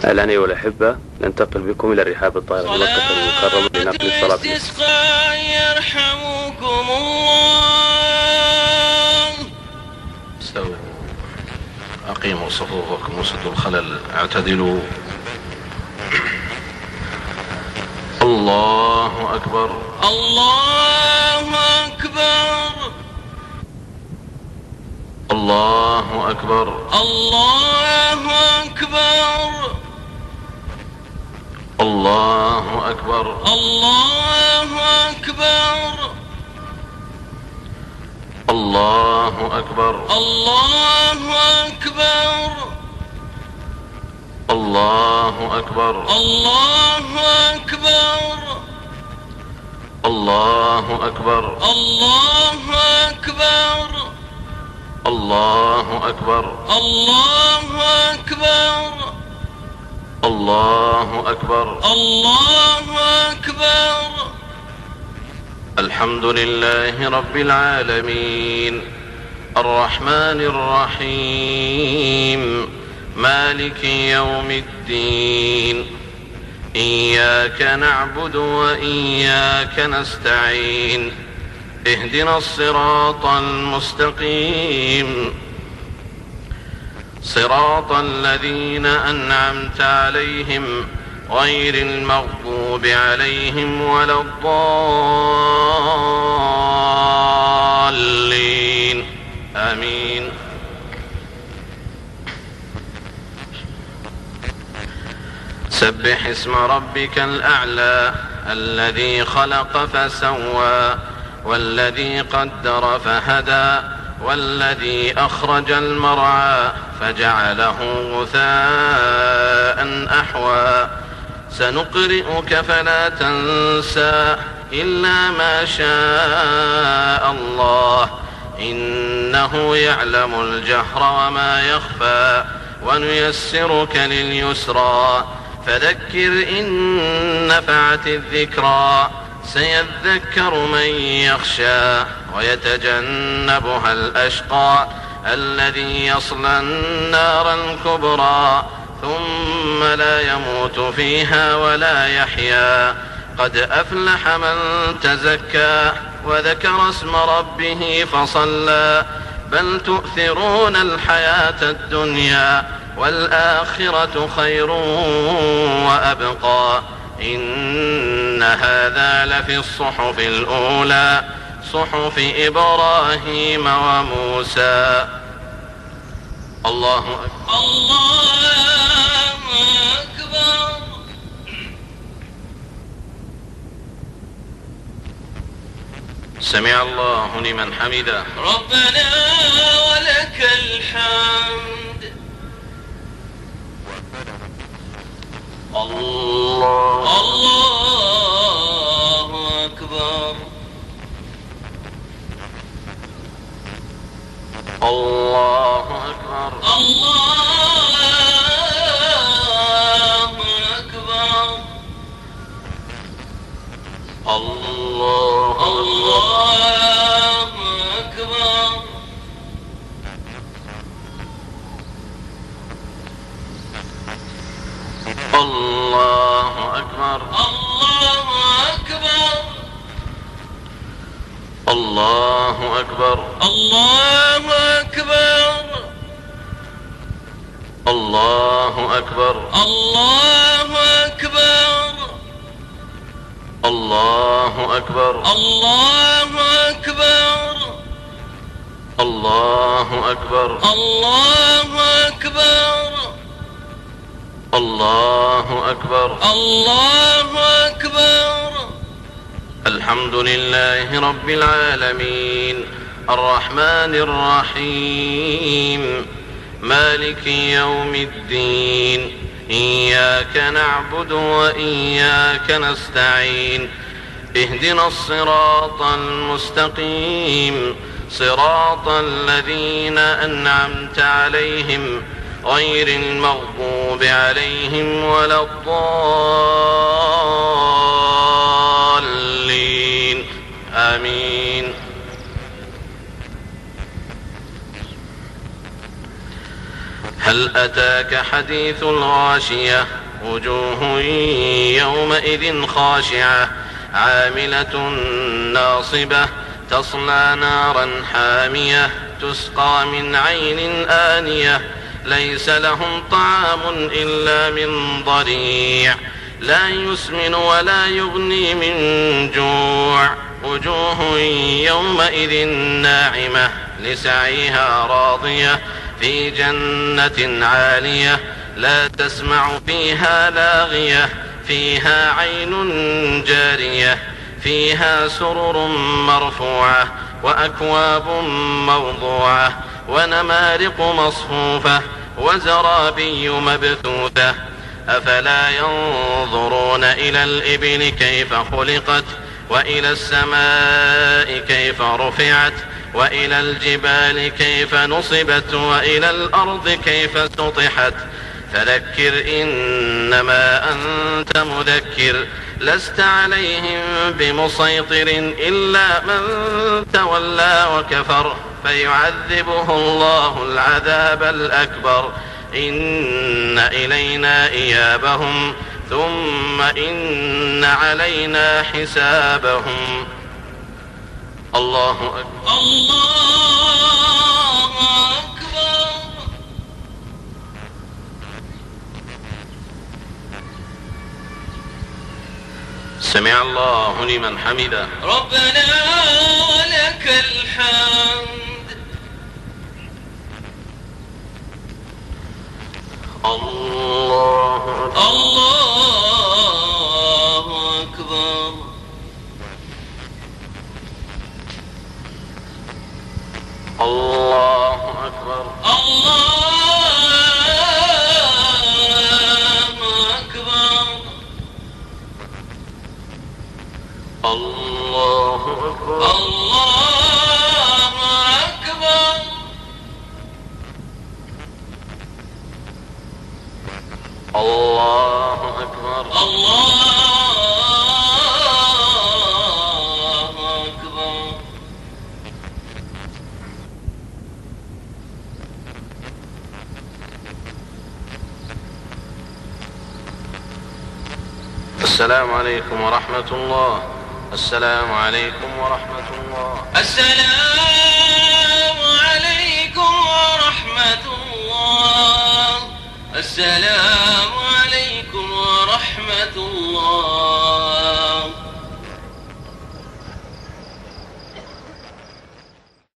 الآن أيها الأحبة ننتقل بكم إلى الرحاب الطاهرة بمكة المكرمة لنقل الصلاة الاستسقاء يرحمكم الله. استووا، أقيموا صفوفكم وسدوا الخلل، اعتدلوا. الله أكبر الله أكبر الله أكبر الله أكبر الله أكبر الله أكبر الله أكبر الله أكبر الله أكبر الله أكبر الله أكبر الله أكبر الله أكبر الله أكبر الله أكبر الله أكبر. الحمد لله رب العالمين الرحمن الرحيم مالك يوم الدين إياك نعبد وإياك نستعين اهدنا الصراط المستقيم صراط الذين أنعمت عليهم غير المغضوب عليهم ولا الضالين آمين. سبح اسم ربك الأعلى الذي خلق فسوى والذي قدر فهدى والذي أخرج المرعى فجعله غثاء أحوى سنقرئك فلا تنسى إلا ما شاء الله إنه يعلم الجهر وما يخفى ونيسرك لليسرى فذكر إن نفعت الذكرى سيذكر من يخشى ويتجنبها الأشقى الذي يصلى النار الكبرى ثم لا يموت فيها ولا يحيا قد أفلح من تزكى وذكر اسم ربه فصلى بل تؤثرون الحياة الدنيا والآخرة خير وأبقى إن هذا لفي الصحف الأولى صحف إبراهيم وموسى. الله أكبر الله أكبر. سمع الله لمن حمده ربنا ولك الحمد. الله الله أكبر الله أكبر الله أكبر الله الله أكبر. الله أكبر الله أكبر الله أكبر الله أكبر الله أكبر الله أكبر الله أكبر الله أكبر الله أكبر الله أكبر الله أكبر الله أكبر. الحمد لله رب العالمين الرحمن الرحيم مالك يوم الدين إياك نعبد وإياك نستعين اهدنا الصراط المستقيم صراط الذين أنعمت عليهم غير المغضوب عليهم ولا الضالين آمين. هل أتاك حديث الغاشية وجوه يومئذ خاشعة عاملة ناصبة تصلى نارا حامية تسقى من عين آنية ليس لهم طعام إلا من ضريع لا يسمن ولا يغني من جوع وجوه يومئذ ناعمة لسعيها راضية في جنة عالية لا تسمع فيها لاغية فيها عين جارية فيها سرر مرفوعة وأكواب موضوعة ونمارق مصفوفة وزرابي مبثوثة أفلا ينظرون إلى الإبل كيف خلقت وإلى السماء كيف رفعت وإلى الجبال كيف نصبت وإلى الأرض كيف سطحت فذكر إنما أنت مذكر لست عليهم بمسيطر إلا من تولى وكفر فيعذبه الله العذاب الأكبر إن إلينا إيابهم ثم إن علينا حسابهم. الله أكبر. الله أكبر. سمع الله لمن حمده. ربنا لك الحمد. الله أكبر. الله أكبر. الله أكبر. الله أكبر. الله أكبر. الله أكبر. الله أكبر. الله أكبر. السلام عليكم ورحمة الله. السلام عليكم ورحمة الله. السلام